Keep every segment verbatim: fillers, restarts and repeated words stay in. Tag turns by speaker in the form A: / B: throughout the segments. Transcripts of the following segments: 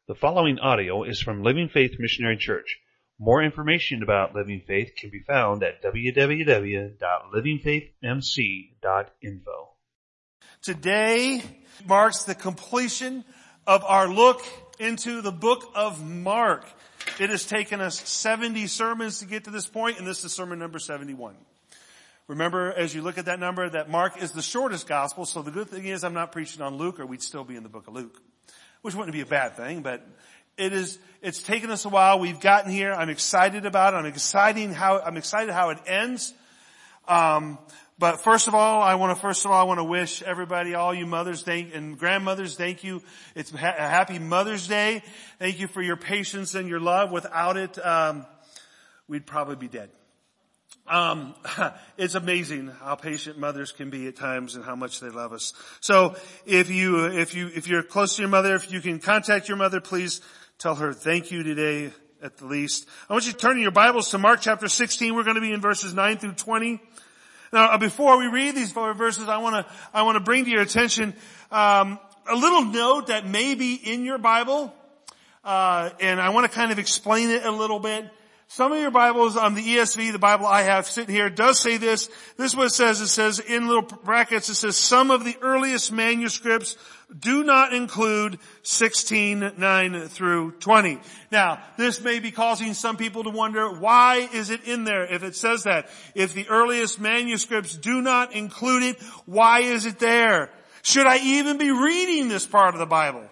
A: The following audio is from Living Faith Missionary Church. More information about Living Faith can be found at w w w dot living faith m c dot info.
B: Today marks the completion of our look into the book of Mark. It has taken us seventy sermons to get to this point, and this is sermon number seventy-one. Remember, as you look at that number, that Mark is the shortest gospel, so the good thing is I'm not preaching on Luke, or we'd still be in the book of Luke, which wouldn't be a bad thing, but it is, it's taken us a while. We've gotten here. I'm excited about it. I'm exciting how, I'm excited how it ends. Um, but first of all, I want to, first of all, I want to wish everybody, all you mothers thank, and grandmothers, thank you. It's a happy Mother's Day. Thank you for your patience and your love. Without it, um, we'd probably be dead. Um, it's amazing how patient mothers can be at times and how much they love us. So if you, if you, if you're close to your mother, if you can contact your mother, please tell her thank you today at the least. I want you to turn in your Bibles to Mark chapter sixteen. We're going to be in verses nine through twenty. Now, before we read these four verses, I want to, I want to bring to your attention, um, a little note that may be in your Bible, uh, and I want to kind of explain it a little bit. Some of your Bibles, um, the E S V, the Bible I have sitting here, does say this. This is what it says. It says in little brackets, it says some of the earliest manuscripts do not include sixteen, nine through twenty. Now, this may be causing some people to wonder, why is it in there if it says that? If the earliest manuscripts do not include it, why is it there? Should I even be reading this part of the Bible?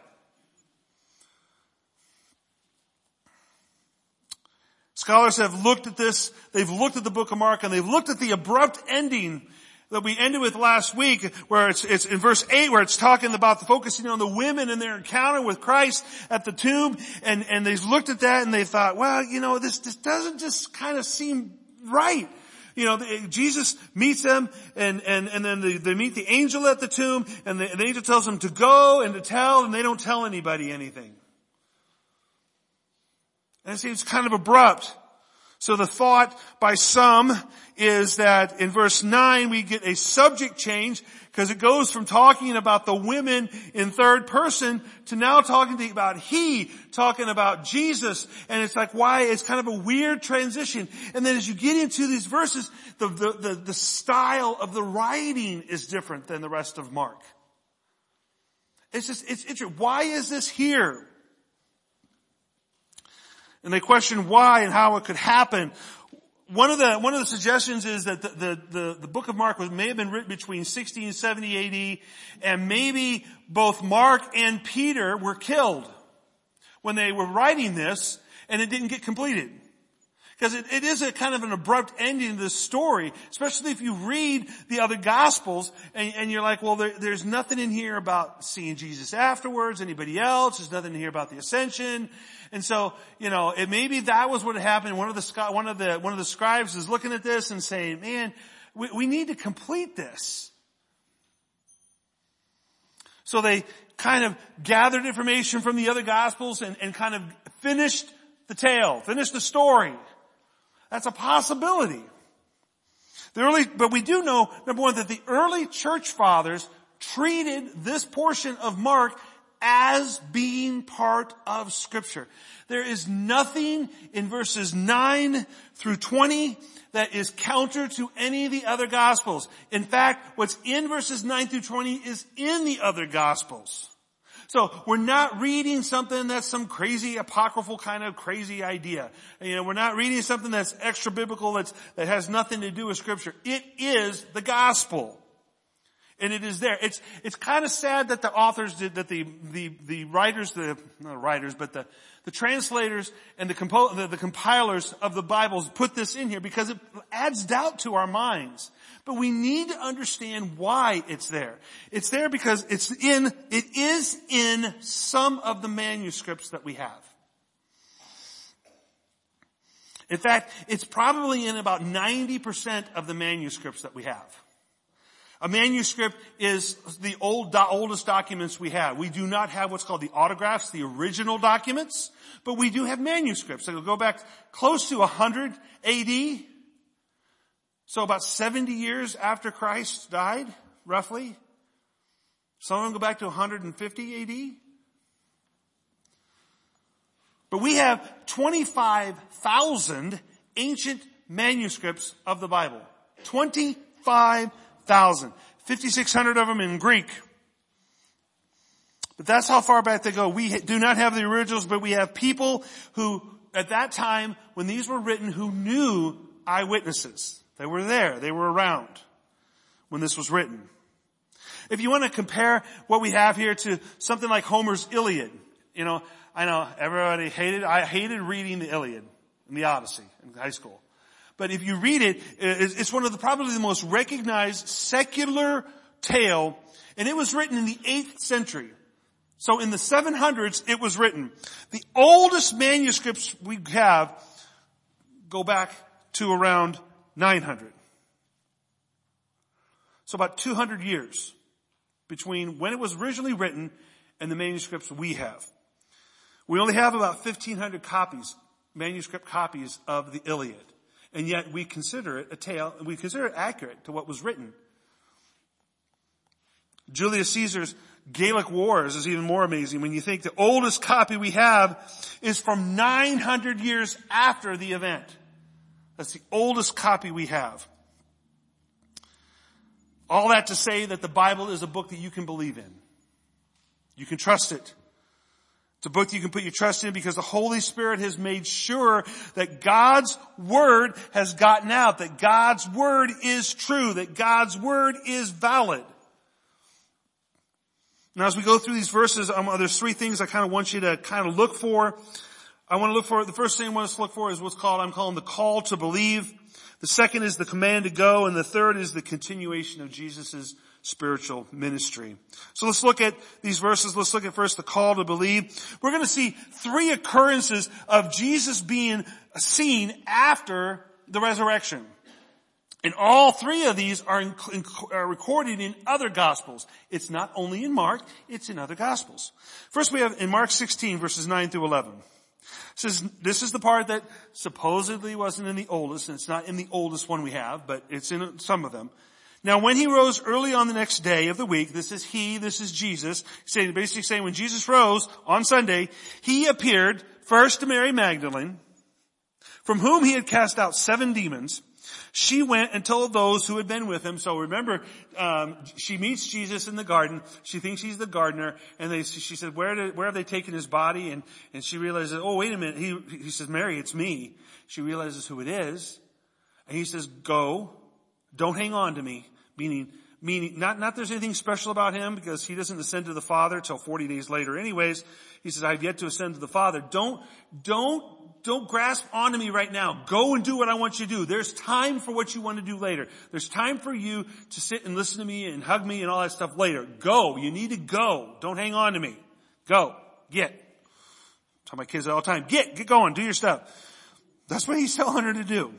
B: Scholars have looked at this, they've looked at the book of Mark, and they've looked at the abrupt ending that we ended with last week, where it's, it's in verse eight, where it's talking about the focusing on the women and their encounter with Christ at the tomb, and, and they've looked at that and they thought, well, you know, this, this doesn't just kind of seem right. You know, Jesus meets them, and, and, and then they, they meet the angel at the tomb, and the, and the angel tells them to go and to tell, and they don't tell anybody anything. And it seems kind of abrupt. So the thought by some is that in verse nine we get a subject change, because it goes from talking about the women in third person to now talking about he, talking about Jesus. And it's like, why? It's kind of a weird transition. And then as you get into these verses, the, the, the, the style of the writing is different than the rest of Mark. It's just, it's interesting. Why is this here? And they question why and how it could happen. One of the, one of the suggestions is that the, the, the, the book of Mark was, may have been written between sixty and seventy A D, and maybe both Mark and Peter were killed when they were writing this, and it didn't get completed. Because it, it is a kind of an abrupt ending to this story, especially if you read the other Gospels, and, and you're like, well, there, there's nothing in here about seeing Jesus afterwards, anybody else. There's nothing in here about the ascension. And so, you know, it maybe that was what happened. One of the, one of the, one of the scribes is looking at this and saying, man, we, we need to complete this. So they kind of gathered information from the other Gospels and, and kind of finished the tale, finished the story. That's a possibility. The early, but we do know, number one, that the early church fathers treated this portion of Mark as being part of Scripture. There is nothing in verses nine through twenty that is counter to any of the other Gospels. In fact, what's in verses nine through twenty is in the other Gospels. So we're not reading something that's some crazy apocryphal kind of crazy idea. You know, we're not reading something that's extra biblical that's, that has nothing to do with Scripture. It is the gospel. And it is there. It's, it's kind of sad that the authors did, that the, the, the writers, the, not writers, but the, the translators and the, compo, the, the compilers of the Bibles put this in here, because it adds doubt to our minds. But we need to understand why it's there. It's there because it's in, it is in some of the manuscripts that we have. In fact, it's probably in about ninety percent of the manuscripts that we have. A manuscript is the old, oldest documents we have. We do not have what's called the autographs, the original documents, but we do have manuscripts that will go back close to one hundred A D. So about seventy years after Christ died, roughly. Some of them go back to one hundred fifty A D. But we have twenty-five thousand ancient manuscripts of the Bible. twenty-five thousand. fifty-six hundred of them in Greek. But that's how far back they go. We do not have the originals, but we have people who, at that time, when these were written, who knew eyewitnesses. They were there. They were around when this was written. If you want to compare what we have here to something like Homer's Iliad, you know, I know everybody hated, I hated reading the Iliad and the Odyssey in high school. But if you read it, it's one of the probably the most recognized secular tale, and it was written in the eighth century. So in the seven hundreds, it was written. The oldest manuscripts we have go back to around nine hundred. So about two hundred years between when it was originally written and the manuscripts we have. We only have about fifteen hundred copies, manuscript copies of the Iliad. And yet we consider it a tale, and we consider it accurate to what was written. Julius Caesar's Gallic Wars is even more amazing when you think the oldest copy we have is from nine hundred years after the event. That's the oldest copy we have. All that to say that the Bible is a book that you can believe in. You can trust it. It's a book that you can put your trust in because the Holy Spirit has made sure that God's Word has gotten out, that God's Word is true, that God's Word is valid. Now as we go through these verses, um, there's three things I kind of want you to kind of look for. I want to look for, the first thing I want us to look for is what's called, I'm calling the call to believe. The second is the command to go, and the third is the continuation of Jesus' spiritual ministry. So let's look at these verses. Let's look at first the call to believe. We're going to see three occurrences of Jesus being seen after the resurrection. And all three of these are, in, in, are recorded in other Gospels. It's not only in Mark, it's in other Gospels. First we have in Mark sixteen, verses nine through eleven. It says, this is the part that supposedly wasn't in the oldest, and it's not in the oldest one we have, but it's in some of them. Now when he rose early on the next day of the week, this is he, this is Jesus, saying, basically saying when Jesus rose on Sunday, he appeared first to Mary Magdalene, from whom he had cast out seven demons. She went and told those who had been with him. So remember, um, she meets Jesus in the garden. She thinks he's the gardener, and they, she said, "Where did, where have they taken his body?" And and she realizes, "Oh, wait a minute." He he says, "Mary, it's me." She realizes who it is, and he says, "Go, don't hang on to me." Meaning, meaning not not there's anything special about him because he doesn't ascend to the Father till forty days later. Anyways, he says, "I've yet to ascend to the Father." Don't don't. Don't grasp onto me right now. Go and do what I want you to do. There's time for what you want to do later. There's time for you to sit and listen to me and hug me and all that stuff later. Go. You need to go. Don't hang on to me. Go. Get. I tell my kids all the time, get, get going. Do your stuff. That's what he's telling her to do.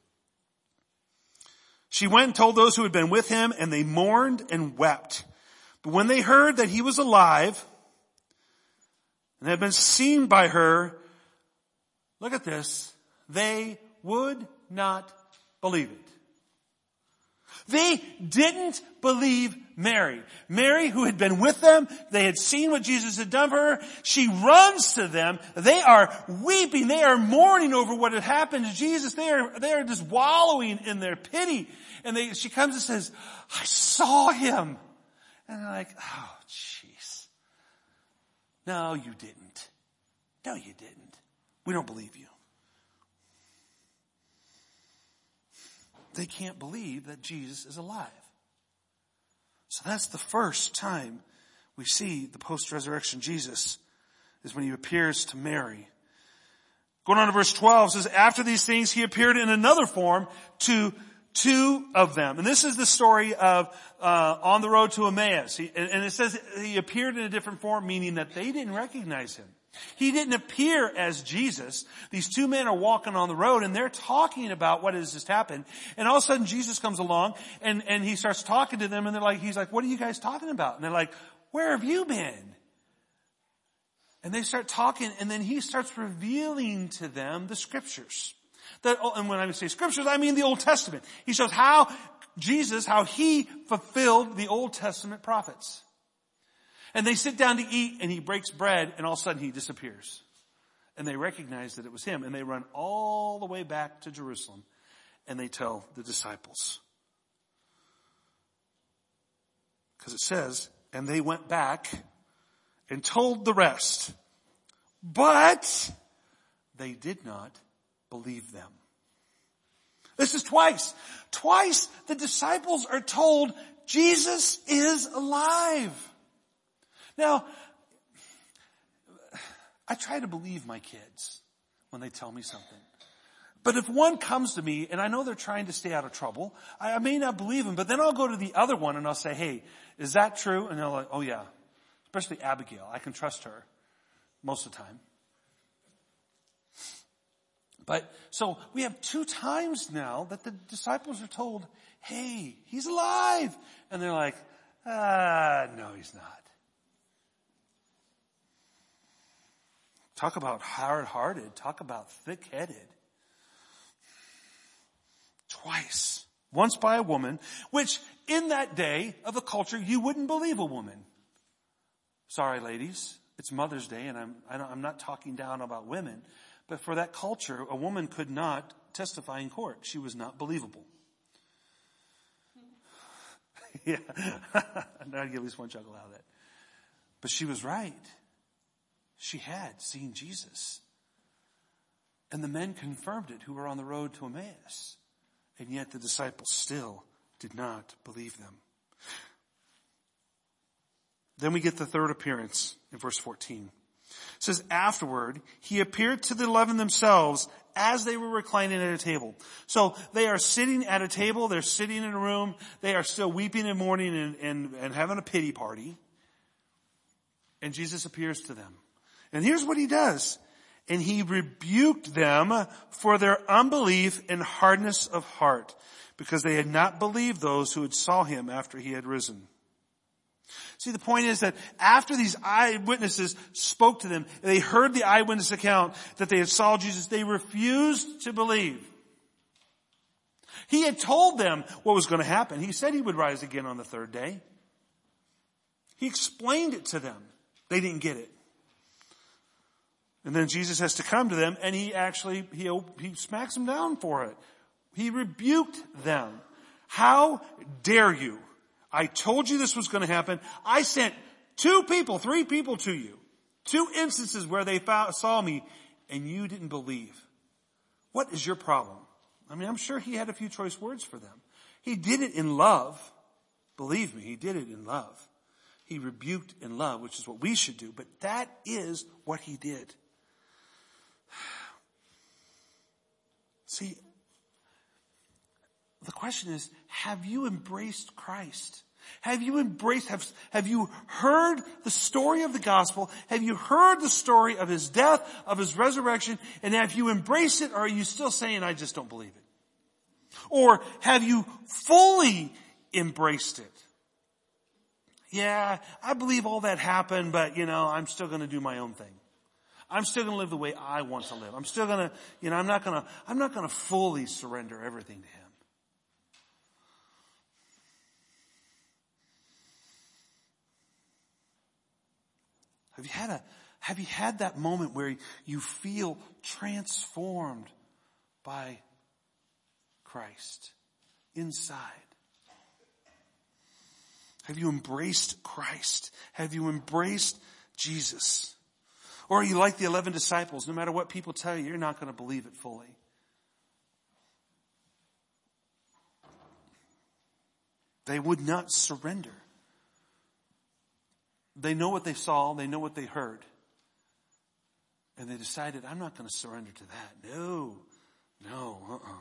B: She went and told those who had been with him, and they mourned and wept. But when they heard that he was alive and had been seen by her, look at this. They would not believe it. They didn't believe Mary. Mary, who had been with them, they had seen what Jesus had done for her. She runs to them. They are weeping. They are mourning over what had happened to Jesus. They are, they are just wallowing in their pity. And they, she comes and says, "I saw him." And they're like, "Oh, jeez. No, you didn't. No, you didn't. We don't believe you." They can't believe that Jesus is alive. So that's the first time we see the post-resurrection Jesus, is when he appears to Mary. Going on to verse twelve, says, after these things he appeared in another form to two of them. And this is the story of uh on the road to Emmaus. He, and, and it says he appeared in a different form, meaning that they didn't recognize him. He didn't appear as Jesus. These two men are walking on the road and they're talking about what has just happened. And all of a sudden Jesus comes along and, and he starts talking to them, and they're like, he's like, "What are you guys talking about?" And they're like, "Where have you been?" And they start talking, and then he starts revealing to them the scriptures. That, and when I say scriptures, I mean the Old Testament. He shows how Jesus, how he fulfilled the Old Testament prophets. And they sit down to eat, and he breaks bread, and all of a sudden he disappears. And they recognize that it was him. And they run all the way back to Jerusalem. And they tell the disciples. Because it says, and they went back and told the rest. But they did not believe them. This is twice. Twice the disciples are told Jesus is alive. Now, I try to believe my kids when they tell me something. But if one comes to me and I know they're trying to stay out of trouble, I, I may not believe them, but then I'll go to the other one and I'll say, hey, is that true? And they're like, oh yeah. Especially Abigail. I can trust her most of the time. But, so we have two times now that the disciples are told, hey, he's alive. And they're like, ah, no, he's not. Talk about hard-hearted. Talk about thick-headed. Twice. Once by a woman, which in that day of the culture, you wouldn't believe a woman. Sorry, ladies. It's Mother's Day, and I'm, I don't, I'm not talking down about women. But for that culture, a woman could not testify in court. She was not believable. Yeah. I'd get at least one chuckle out of that. But she was right. She had seen Jesus. And the men confirmed it who were on the road to Emmaus. And yet the disciples still did not believe them. Then we get the third appearance in verse fourteen. It says, afterward, he appeared to the eleven themselves as they were reclining at a table. So they are sitting at a table. They're sitting in a room. They are still weeping and mourning and, and, and having a pity party. And Jesus appears to them. And here's what he does. And he rebuked them for their unbelief and hardness of heart, because they had not believed those who had saw him after he had risen. See, the point is that after these eyewitnesses spoke to them, they heard the eyewitness account that they had saw Jesus, they refused to believe. He had told them what was going to happen. He said he would rise again on the third day. He explained it to them. They didn't get it. And then Jesus has to come to them, and he actually, he, he smacks them down for it. He rebuked them. How dare you? I told you this was going to happen. I sent two people, three people to you. Two instances where they found, saw me, and you didn't believe. What is your problem? I mean, I'm sure he had a few choice words for them. He did it in love. Believe me, he did it in love. He rebuked in love, which is what we should do. But that is what he did. See, the question is, have you embraced Christ? Have you embraced, have, have you heard the story of the gospel? Have you heard the story of his death, of his resurrection? And have you embraced it, or are you still saying, I just don't believe it? Or have you fully embraced it? Yeah, I believe all that happened, but you know, I'm still going to do my own thing. I'm still going to live the way I want to live. I'm still going to, you know, I'm not going to, I'm not going to fully surrender everything to him. Have you had a, have you had that moment where you feel transformed by Christ inside? Have you embraced Christ? Have you embraced Jesus? Or are you like the eleven disciples? No matter what people tell you, you're not going to believe it fully. They would not surrender. They know what they saw. They know what they heard. And they decided, I'm not going to surrender to that. No, no, uh-uh.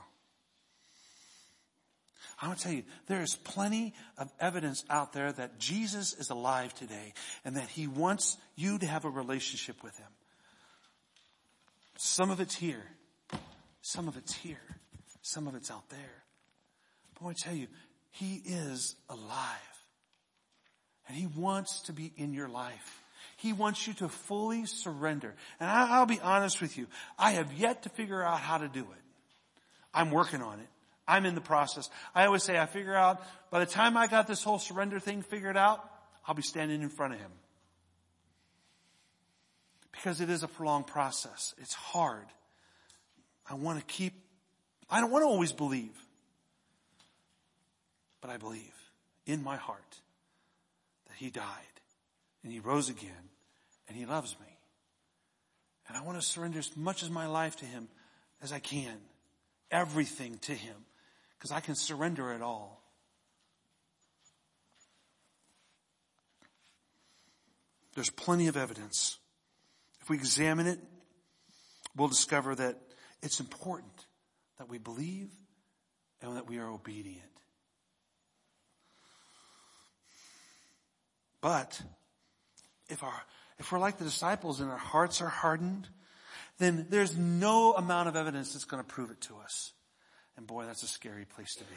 B: I want to tell you, there is plenty of evidence out there that Jesus is alive today and that he wants you to have a relationship with him. Some of it's here. Some of it's here. Some of it's out there. But I want to tell you, he is alive. And he wants to be in your life. He wants you to fully surrender. And I, I'll be honest with you. I have yet to figure out how to do it. I'm working on it. I'm in the process. I always say I figure out, by the time I got this whole surrender thing figured out, I'll be standing in front of him. Because it is a prolonged process. It's hard. I want to keep, I don't want to always believe. But I believe in my heart that he died and he rose again and he loves me. And I want to surrender as much of my life to him as I can. Everything to him. Because I can surrender it all. There's plenty of evidence. If we examine it, we'll discover that it's important that we believe and that we are obedient. But if our if we're like the disciples and our hearts are hardened, then there's no amount of evidence that's going to prove it to us. And boy, that's a scary place to be.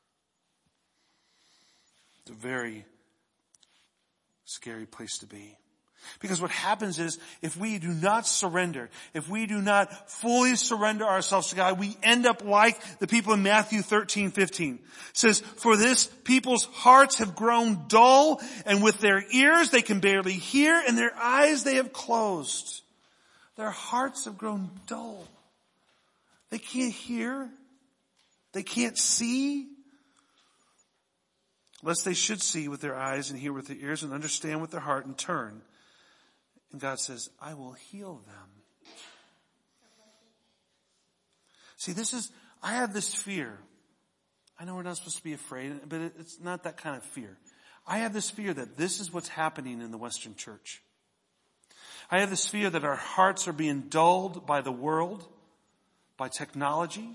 B: It's a very scary place to be. Because what happens is, if we do not surrender, if we do not fully surrender ourselves to God, we end up like the people in Matthew thirteen fifteen. It says, for this people's hearts have grown dull, and with their ears they can barely hear, and their eyes they have closed. Their hearts have grown dull. They can't hear. They can't see. Lest they should see with their eyes and hear with their ears and understand with their heart and turn. And God says, I will heal them. See, this is, I have this fear. I know we're not supposed to be afraid, but it's not that kind of fear. I have this fear that this is what's happening in the Western church. I have this fear that our hearts are being dulled by the world, by technology.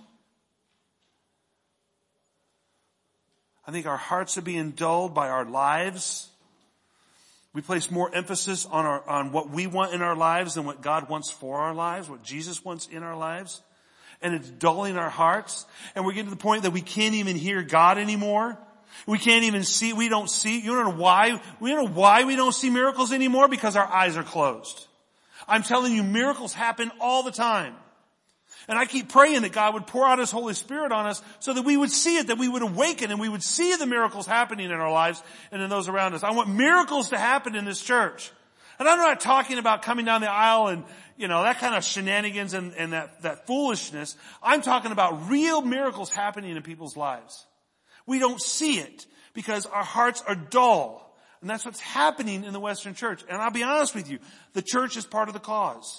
B: I think our hearts are being dulled by our lives. We place more emphasis on our, on what we want in our lives than what God wants for our lives, what Jesus wants in our lives. And it's dulling our hearts. And we're getting to the point that we can't even hear God anymore. We can't even see, we don't see, you don't know why, we don't know why we don't see miracles anymore, because our eyes are closed. I'm telling you, miracles happen all the time. And I keep praying that God would pour out his Holy Spirit on us so that we would see it, that we would awaken and we would see the miracles happening in our lives and in those around us. I want miracles to happen in this church. And I'm not talking about coming down the aisle and, you know, that kind of shenanigans and, and that, that foolishness. I'm talking about real miracles happening in people's lives. We don't see it because our hearts are dull. And that's what's happening in the Western church. And I'll be honest with you, the church is part of the cause.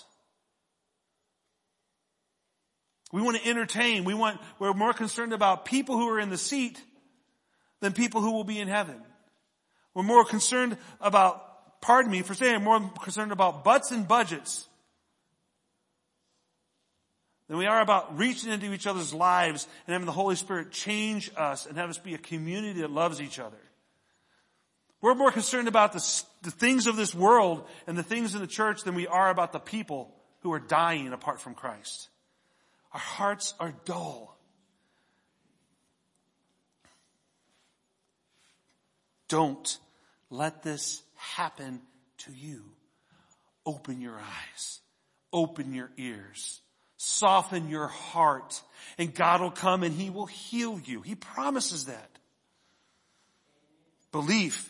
B: We want to entertain. We want, we're more concerned about people who are in the seat than people who will be in heaven. We're more concerned about, pardon me for saying, more concerned about butts and budgets than we are about reaching into each other's lives and having the Holy Spirit change us and have us be a community that loves each other. We're more concerned about the, the things of this world and the things in the church than we are about the people who are dying apart from Christ. Our hearts are dull. Don't let this happen to you. Open your eyes. Open your ears. Soften your heart. And God will come and he will heal you. He promises that. Belief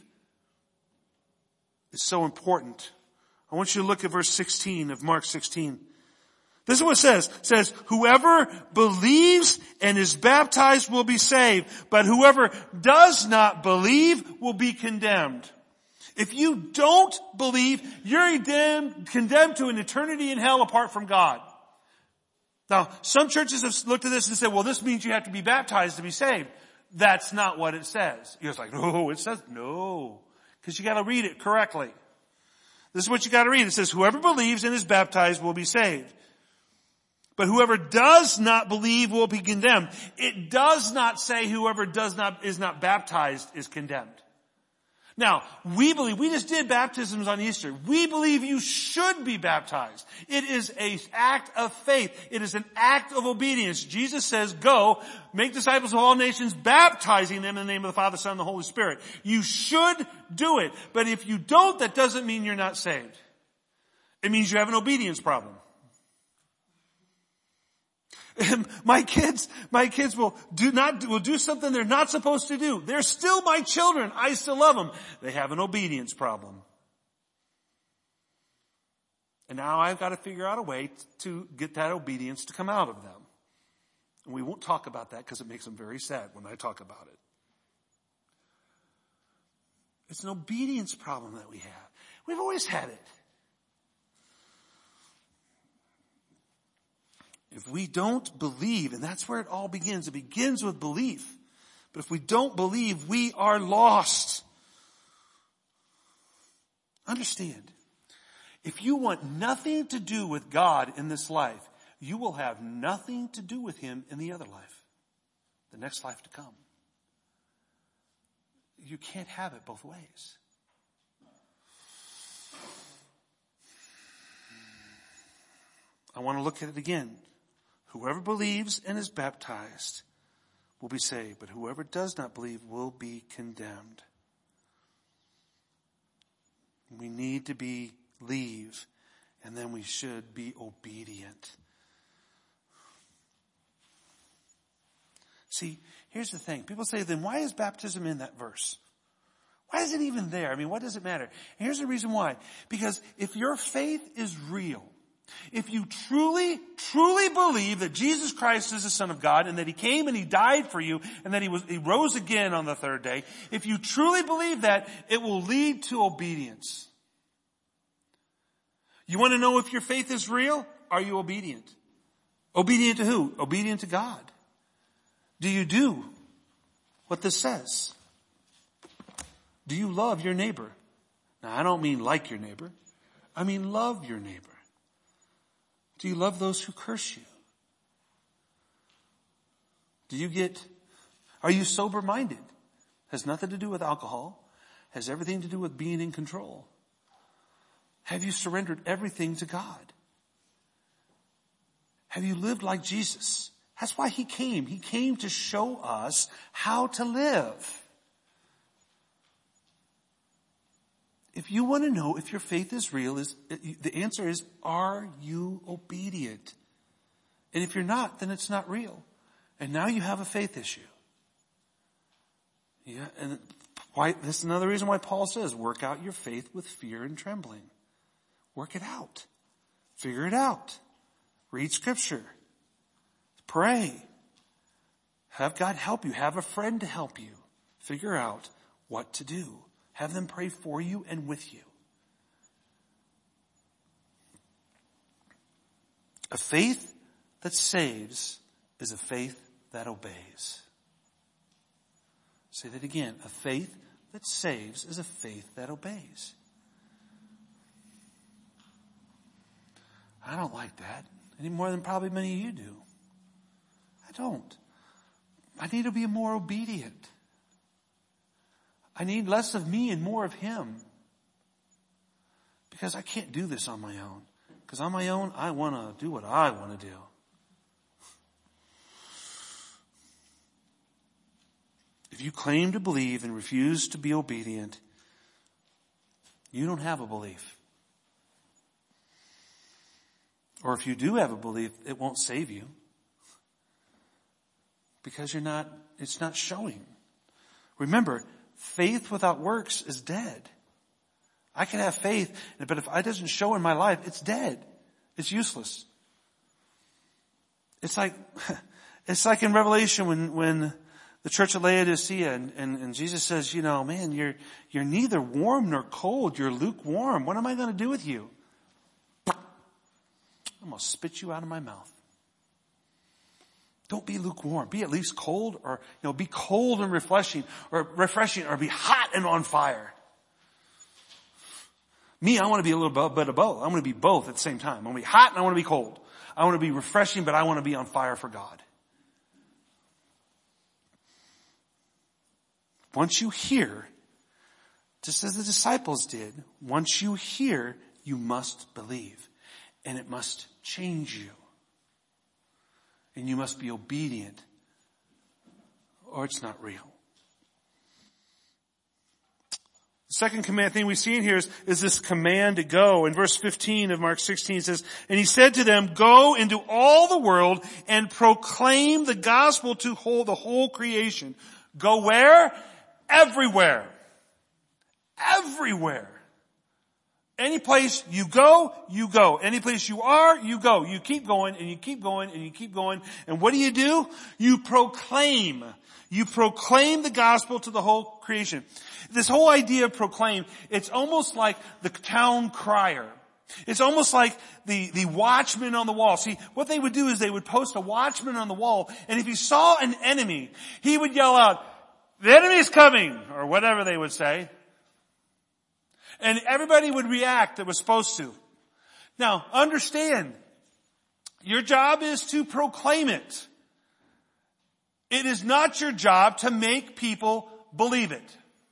B: is so important. I want you to look at verse sixteen of Mark sixteen. This is what it says. It says, whoever believes and is baptized will be saved, but whoever does not believe will be condemned. If you don't believe, you're condemned, condemned to an eternity in hell apart from God. Now, some churches have looked at this and said, well, this means you have to be baptized to be saved. That's not what it says. You're just like, no, it says, no. Because you gotta read it correctly. This is what you gotta read. It says, whoever believes and is baptized will be saved. But whoever does not believe will be condemned. It does not say whoever does not, is not baptized is condemned. Now, we believe, we just did baptisms on Easter. We believe you should be baptized. It is an act of faith. It is an act of obedience. Jesus says, go, make disciples of all nations, baptizing them in the name of the Father, Son, and the Holy Spirit. You should do it. But if you don't, that doesn't mean you're not saved. It means you have an obedience problem. And my kids, my kids will do not, will do something they're not supposed to do. They're still my children. I still love them. They have an obedience problem. And now I've got to figure out a way to get that obedience to come out of them. And we won't talk about that because it makes them very sad when I talk about it. It's an obedience problem that we have. We've always had it. If we don't believe, and that's where it all begins. It begins with belief. But if we don't believe, we are lost. Understand, if you want nothing to do with God in this life, you will have nothing to do with Him in the other life, the next life to come. You can't have it both ways. I want to look at it again. Whoever believes and is baptized will be saved, but whoever does not believe will be condemned. We need to be believe, and then we should be obedient. See, here's the thing. People say, then why is baptism in that verse? Why is it even there? I mean, what does it matter? And here's the reason why. Because if your faith is real, if you truly, truly believe that Jesus Christ is the Son of God and that He came and He died for you and that He was, He rose again on the third day, if you truly believe that, it will lead to obedience. You want to know if your faith is real? Are you obedient? Obedient to who? Obedient to God. Do you do what this says? Do you love your neighbor? Now, I don't mean like your neighbor. I mean love your neighbor. Do you love those who curse you? Do you get, are you sober-minded? Has nothing to do with alcohol. Has everything to do with being in control. Have you surrendered everything to God? Have you lived like Jesus? That's why He came. He came to show us how to live. If you want to know if your faith is real, is the answer is, are you obedient? And if you're not, then it's not real. And now you have a faith issue. Yeah, and why, this is another reason why Paul says, work out your faith with fear and trembling. Work it out. Figure it out. Read Scripture. Pray. Have God help you. Have a friend to help you. Figure out what to do. Have them pray for you and with you. A faith that saves is a faith that obeys. Say that again. A faith that saves is a faith that obeys. I don't like that any more than probably many of you do. I don't. I need to be more obedient. I need less of me and more of Him. Because I can't do this on my own. Because on my own, I want to do what I want to do. If you claim to believe and refuse to be obedient, you don't have a belief. Or if you do have a belief, it won't save you. Because you're not, it's not showing. Remember, faith without works is dead. I can have faith, but if it doesn't show in my life, it's dead. It's useless. It's like, it's like in Revelation when, when the church of Laodicea and, and, and Jesus says, you know, man, you're, you're neither warm nor cold. You're lukewarm. What am I going to do with you? I'm going to spit you out of my mouth. Don't be lukewarm. Be at least cold, or, you know, be cold and refreshing, or refreshing, or be hot and on fire. Me, I want to be a little bit of both. I want to be both at the same time. I want to be hot and I want to be cold. I want to be refreshing, but I want to be on fire for God. Once you hear, just as the disciples did, once you hear, you must believe. And it must change you. And you must be obedient, or it's not real. The second command thing we see in here is, is this command to go. In verse fifteen of Mark sixteen it says, and He said to them, go into all the world and proclaim the gospel to whole, the whole creation. Go where? Everywhere. Everywhere. Any place you go, you go. Any place you are, you go. You keep going and you keep going and you keep going. And what do you do? You proclaim. You proclaim the gospel to the whole creation. This whole idea of proclaim, it's almost like the town crier. It's almost like the, the watchman on the wall. See, what they would do is they would post a watchman on the wall, and if he saw an enemy, he would yell out, "The enemy's coming," or whatever they would say. And everybody would react that was supposed to. Now, understand, your job is to proclaim it. It is not your job to make people believe it.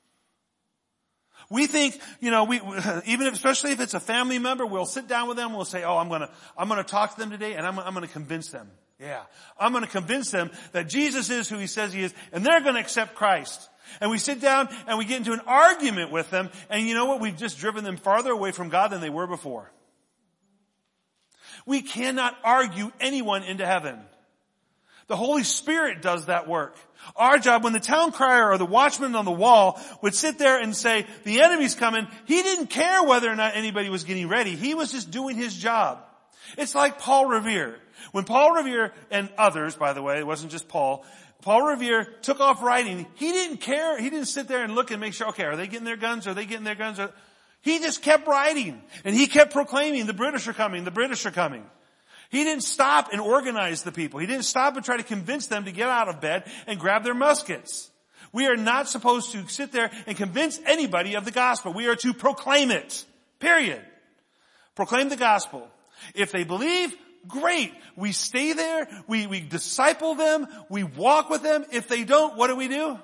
B: We think, you know, we, even if, especially if it's a family member, we'll sit down with them, we'll say, oh, I'm gonna, I'm gonna talk to them today, and I'm, I'm gonna convince them. Yeah. I'm gonna convince them that Jesus is who he says he is, and they're gonna accept Christ. And we sit down and we get into an argument with them, and you know what? We've just driven them farther away from God than they were before. We cannot argue anyone into heaven. The Holy Spirit does that work. Our job, when the town crier or the watchman on the wall would sit there and say, the enemy's coming, he didn't care whether or not anybody was getting ready. He was just doing his job. It's like Paul Revere. When Paul Revere and others, by the way, it wasn't just Paul, Paul Revere took off writing. He didn't care. He didn't sit there and look and make sure, okay, are they getting their guns? Are they getting their guns? He just kept writing. And he kept proclaiming, the British are coming, the British are coming. He didn't stop and organize the people. He didn't stop and try to convince them to get out of bed and grab their muskets. We are not supposed to sit there and convince anybody of the gospel. We are to proclaim it. Period. Proclaim the gospel. If they believe, great. We stay there. We, we disciple them. We walk with them. If they don't, what do we do?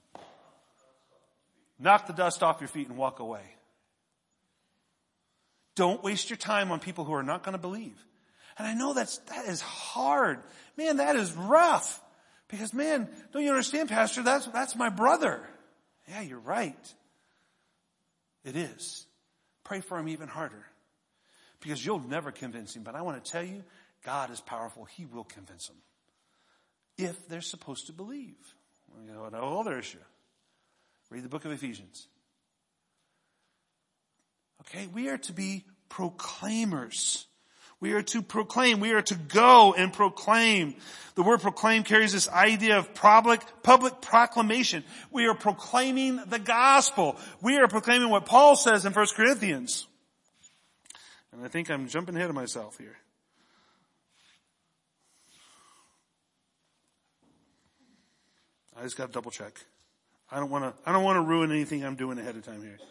B: Knock the dust off your feet and walk away. Don't waste your time on people who are not going to believe. And I know that's, that is hard. Man, that is rough. Because man, don't you understand, Pastor? That's, that's my brother. Yeah, you're right. It is. Pray for him even harder. Because you'll never convince him. But I want to tell you, God is powerful. He will convince them. If they're supposed to believe. You know, no other issue. Read the book of Ephesians. Okay, we are to be proclaimers. We are to proclaim. We are to go and proclaim. The word proclaim carries this idea of public, public proclamation. We are proclaiming the gospel. We are proclaiming what Paul says in First Corinthians. And I think I'm jumping ahead of myself here. I just got to double check. I don't want to, I don't want to ruin anything I'm doing ahead of time here.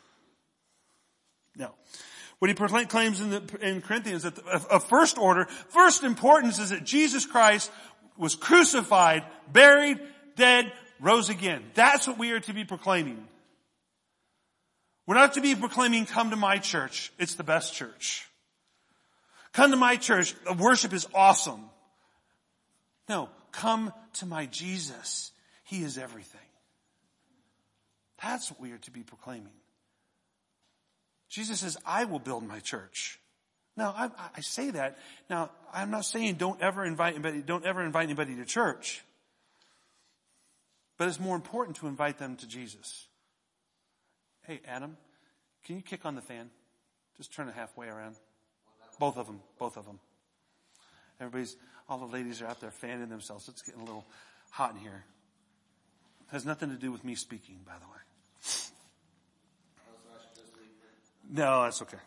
B: No. What he proclaims in, the, in Corinthians, that of first order, first importance is that Jesus Christ was crucified, buried, dead, rose again. That's what we are to be proclaiming. We're not to be proclaiming, come to my church. It's the best church. Come to my church. Worship is awesome. No, come to my Jesus. He is everything. That's what we are to be proclaiming. Jesus says, I will build my church. Now, I, I say that. Now, I'm not saying don't ever invite anybody, don't ever invite anybody to church. But it's more important to invite them to Jesus. Hey, Adam, can you kick on the fan? Just turn it halfway around. Both of them, both of them. Everybody's, all the ladies are out there fanning themselves. It's getting a little hot in here. It has nothing to do with me speaking, by the way. No, that's okay.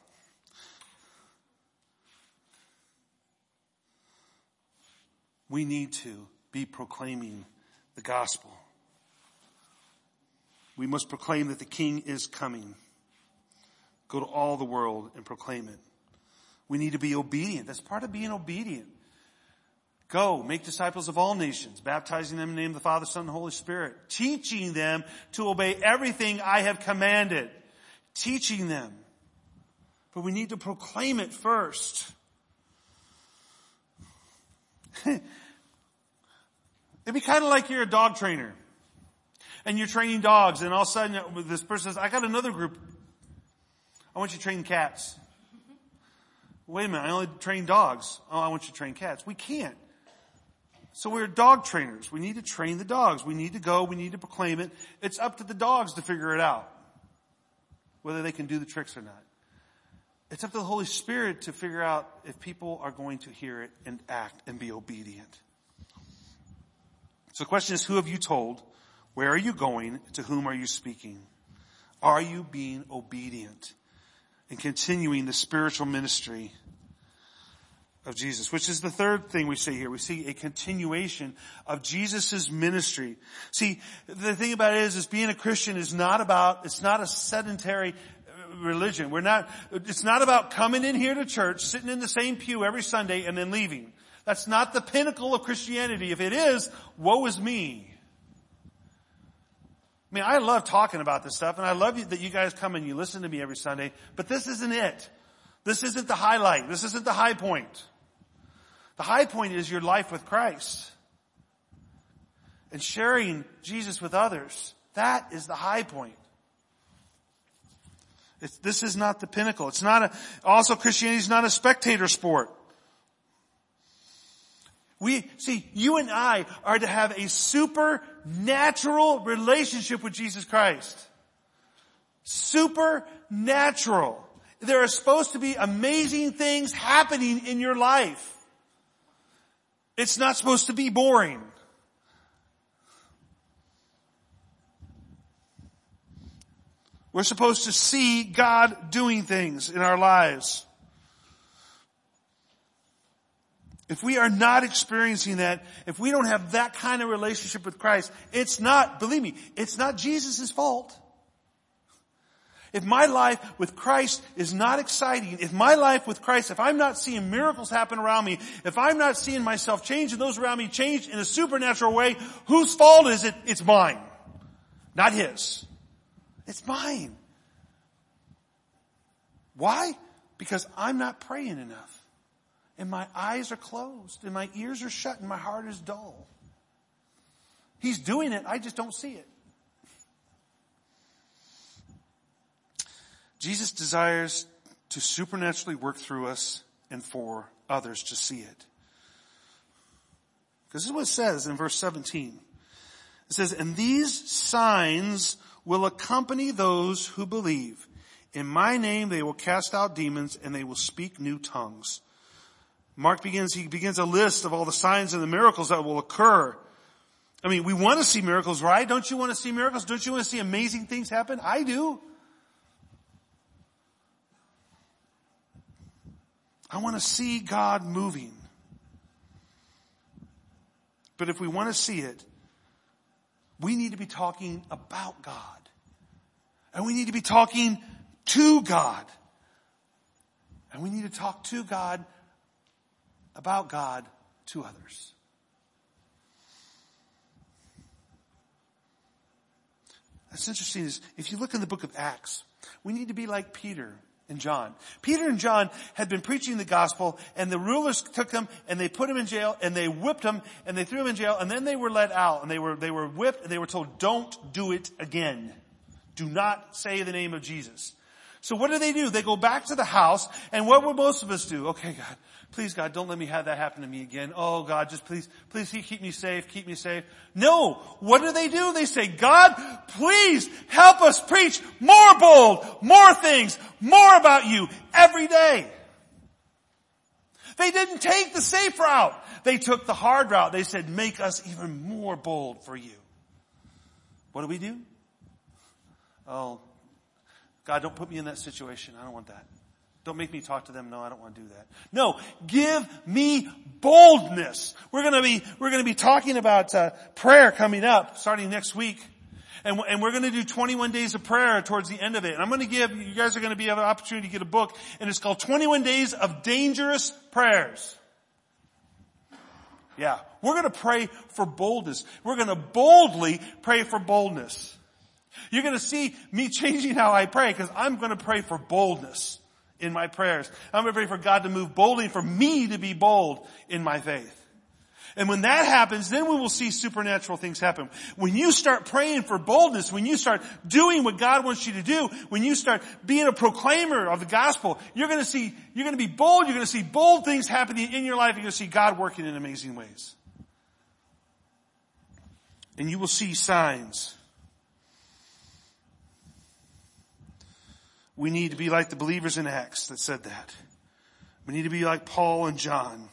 B: We need to be proclaiming the gospel. We must proclaim that the King is coming. Go to all the world and proclaim it. We need to be obedient. That's part of being obedient. Go, make disciples of all nations, baptizing them in the name of the Father, Son, and Holy Spirit, teaching them to obey everything I have commanded. Teaching them. But we need to proclaim it first. It'd be kind of like you're a dog trainer. And you're training dogs, and all of a sudden this person says, I got another group. I want you to train cats. Wait a minute, I only train dogs. Oh, I want you to train cats. We can't. So we're dog trainers. We need to train the dogs. We need to go. We need to proclaim it. It's up to the dogs to figure it out. Whether they can do the tricks or not. It's up to the Holy Spirit to figure out if people are going to hear it and act and be obedient. So the question is, who have you told? Where are you going? To whom are you speaking? Are you being obedient and continuing the spiritual ministry of Jesus? Which is the third thing we see here. We see a continuation of Jesus' ministry. See, the thing about it is, is being a Christian is not about, it's not a sedentary religion. We're not, it's not about coming in here to church, sitting in the same pew every Sunday and then leaving. That's not the pinnacle of Christianity. If it is, woe is me. I mean, I love talking about this stuff, and I love that you guys come and you listen to me every Sunday, but this isn't it. This isn't the highlight. This isn't the high point. The high point is your life with Christ and sharing Jesus with others. That is the high point. It's, this is not the pinnacle. It's not a, also Christianity is not a spectator sport. We, see, you and I are to have a supernatural relationship with Jesus Christ. Supernatural. There are supposed to be amazing things happening in your life. It's not supposed to be boring. We're supposed to see God doing things in our lives. If we are not experiencing that, if we don't have that kind of relationship with Christ, it's not, believe me, it's not Jesus' fault. If my life with Christ is not exciting, if my life with Christ, if I'm not seeing miracles happen around me, if I'm not seeing myself change and those around me change in a supernatural way, whose fault is it? It's mine. Not his. It's mine. Why? Because I'm not praying enough. And my eyes are closed, and my ears are shut, and my heart is dull. He's doing it, I just don't see it. Jesus desires to supernaturally work through us and for others to see it. Because this is what it says in verse seventeen. It says, and these signs will accompany those who believe. In my name they will cast out demons, and they will speak new tongues. Mark begins, he begins a list of all the signs and the miracles that will occur. I mean, we want to see miracles, right? Don't you want to see miracles? Don't you want to see amazing things happen? I do. I want to see God moving. But if we want to see it, we need to be talking about God. And we need to be talking to God. And we need to talk to God, about God, to others. That's interesting is if you look in the book of Acts, we need to be like Peter and John. Peter and John had been preaching the gospel, and the rulers took them and they put them in jail and they whipped them and they threw them in jail, and then they were let out and they were, they were whipped and they were told, don't do it again. Do not say the name of Jesus. So what do they do? They go back to the house, and what will most of us do? Okay, God, please, God, don't let me have that happen to me again. Oh, God, just please, please keep me safe, keep me safe. No, what do they do? They say, God, please help us preach more bold, more things, more about you every day. They didn't take the safe route. They took the hard route. They said, make us even more bold for you. What do we do? Oh, God, don't put me in that situation. I don't want that. Don't make me talk to them. No, I don't want to do that. No, give me boldness. We're going to be, we're going to be talking about uh, prayer coming up starting next week. And, and we're going to do twenty-one days of prayer towards the end of it. And I'm going to give, you guys are going to be have an opportunity to get a book, and it's called twenty-one days of Dangerous Prayers. Yeah. We're going to pray for boldness. We're going to boldly pray for boldness. You're going to see me changing how I pray, because I'm going to pray for boldness in my prayers. I'm going to pray for God to move boldly, for me to be bold in my faith. And when that happens, then we will see supernatural things happen. When you start praying for boldness, when you start doing what God wants you to do, when you start being a proclaimer of the gospel, you're going to see, you're going to be bold, you're going to see bold things happening in your life, you're going to see God working in amazing ways. And you will see signs. We need to be like the believers in Acts that said that. We need to be like Paul and John.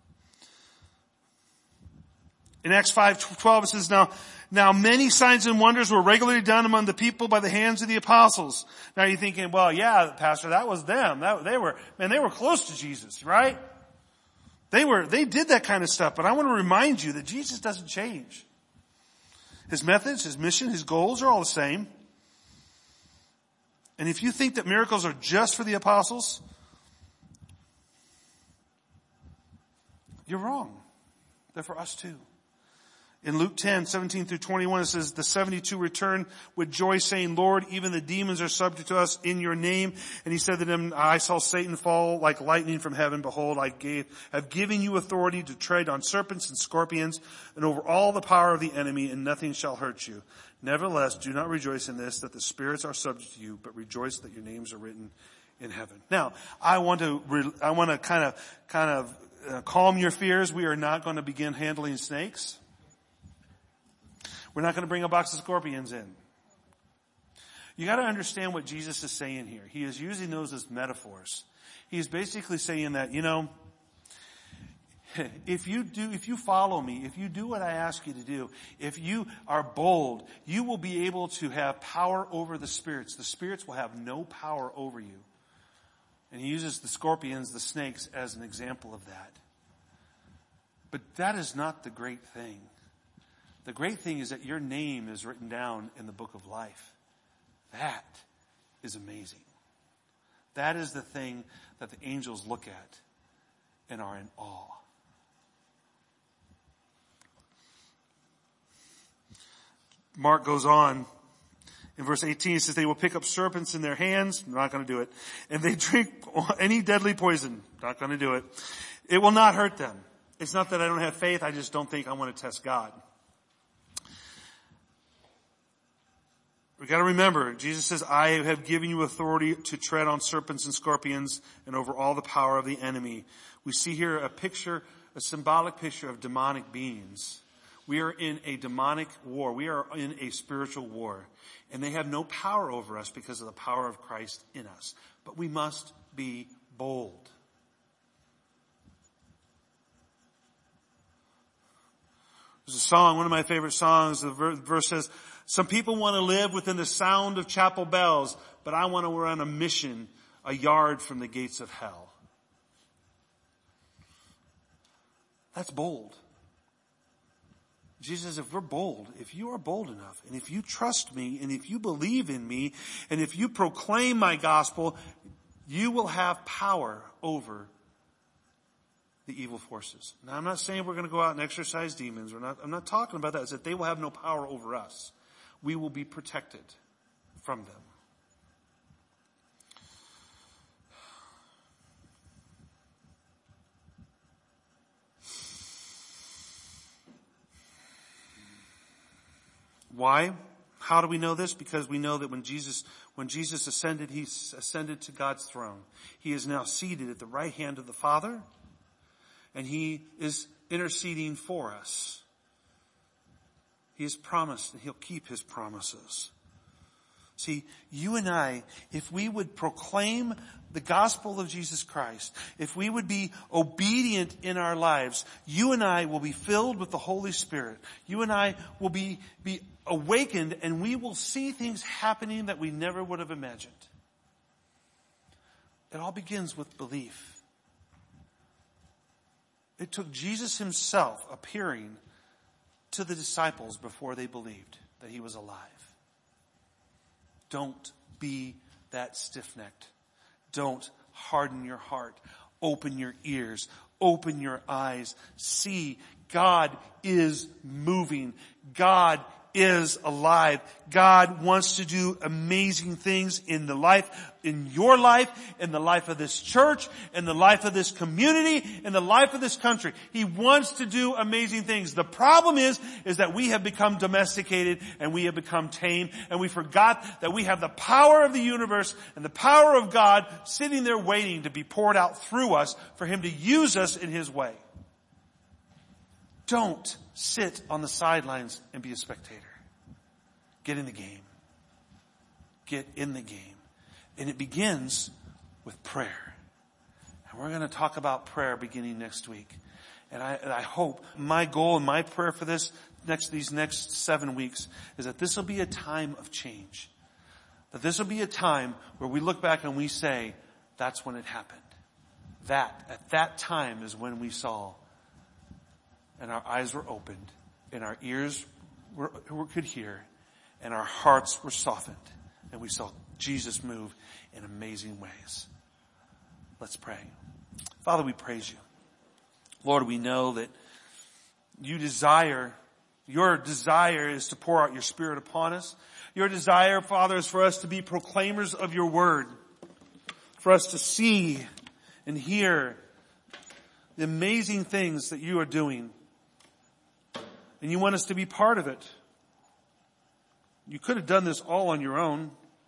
B: In Acts five twelve it says, now, now many signs and wonders were regularly done among the people by the hands of the apostles. Now you're thinking, well, yeah, Pastor, that was them. That, they were, man, they were close to Jesus, right? They were, they did that kind of stuff, but I want to remind you that Jesus doesn't change. His methods, his mission, his goals are all the same. And if you think that miracles are just for the apostles, you're wrong. They're for us too. In Luke ten, seventeen through twenty-one, it says, the seventy-two returned with joy saying, Lord, even the demons are subject to us in your name. And he said to them, I saw Satan fall like lightning from heaven. Behold, I gave, have given you authority to tread on serpents and scorpions and over all the power of the enemy, and nothing shall hurt you. Nevertheless, do not rejoice in this, that the spirits are subject to you, but rejoice that your names are written in heaven. Now, I want to, I want to kind of, kind of uh, calm your fears. We are not going to begin handling snakes. We're not going to bring a box of scorpions in. You got to understand what Jesus is saying here. He is using those as metaphors. He is basically saying that, you know, if you do, if you follow me, if you do what I ask you to do, if you are bold, you will be able to have power over the spirits. The spirits will have no power over you. And he uses the scorpions, the snakes, as an example of that. But that is not the great thing. The great thing is that your name is written down in the book of life. That is amazing. That is the thing that the angels look at and are in awe. Mark goes on. In verse eighteen, it says, they will pick up serpents in their hands. I'm not going to do it. And they drink any deadly poison. Not going to do it. It will not hurt them. It's not that I don't have faith. I just don't think I want to test God. We've got to remember, Jesus says, I have given you authority to tread on serpents and scorpions and over all the power of the enemy. We see here a picture, a symbolic picture of demonic beings. We are in a demonic war. We are in a spiritual war. And they have no power over us because of the power of Christ in us. But we must be bold. There's a song, one of my favorite songs, the verse says, some people want to live within the sound of chapel bells, but I want to run a mission a yard from the gates of hell. That's bold. Jesus says, if we're bold, if you are bold enough, and if you trust me, and if you believe in me, and if you proclaim my gospel, you will have power over the evil forces. Now, I'm not saying we're going to go out and exorcise demons. We're not, I'm not talking about that. It's that they will have no power over us. We will be protected from them. Why? How do we know this? Because we know that when Jesus, when Jesus ascended, he ascended to God's throne. He is now seated at the right hand of the Father, and he is interceding for us. He has promised that he'll keep his promises. See, you and I, if we would proclaim the gospel of Jesus Christ, if we would be obedient in our lives, you and I will be filled with the Holy Spirit. You and I will be, be awakened, and we will see things happening that we never would have imagined. It all begins with belief. It took Jesus himself appearing to the disciples before they believed that he was alive. Don't be that stiff-necked. Don't harden your heart. Open your ears. Open your eyes. See, God is moving. God is alive. God wants to do amazing things in the life, in your life, in the life of this church, in the life of this community, in the life of this country. He wants to do amazing things. The problem is, is that we have become domesticated and we have become tame, and we forgot that we have the power of the universe and the power of God sitting there waiting to be poured out through us for him to use us in his way. Don't sit on the sidelines and be a spectator. Get in the game. Get in the game. And it begins with prayer. And we're going to talk about prayer beginning next week. And I, and I hope my goal and my prayer for this next, these next seven weeks is that this will be a time of change. That this will be a time where we look back and we say, that's when it happened. That, at that time is when we saw, and our eyes were opened, and our ears were, could hear, and our hearts were softened, and we saw Jesus move in amazing ways. Let's pray. Father, we praise you. Lord, we know that you desire, your desire is to pour out your Spirit upon us. Your desire, Father, is for us to be proclaimers of your word, for us to see and hear the amazing things that you are doing. And you want us to be part of it. You could have done this all on your own.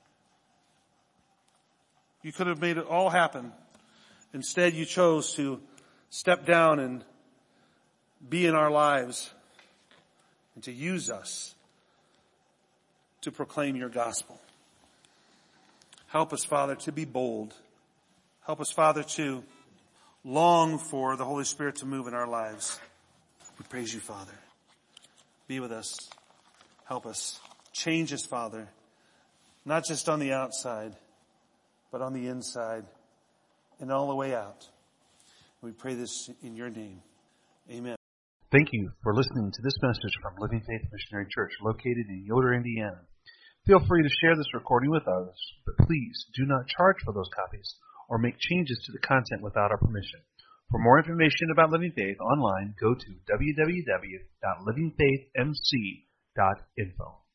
B: You could have made it all happen. Instead, you chose to step down and be in our lives and to use us to proclaim your gospel. Help us, Father, to be bold. Help us, Father, to long for the Holy Spirit to move in our lives. We praise you, Father. Be with us. Help us. Change us, Father, not just on the outside, but on the inside and all the way out. We pray this in your name. Amen.
A: Thank you for listening to this message from Living Faith Missionary Church located in Yoder, Indiana. Feel free to share this recording with others, but please do not charge for those copies or make changes to the content without our permission. For more information about Living Faith online, go to w w w dot living faith m c dot info.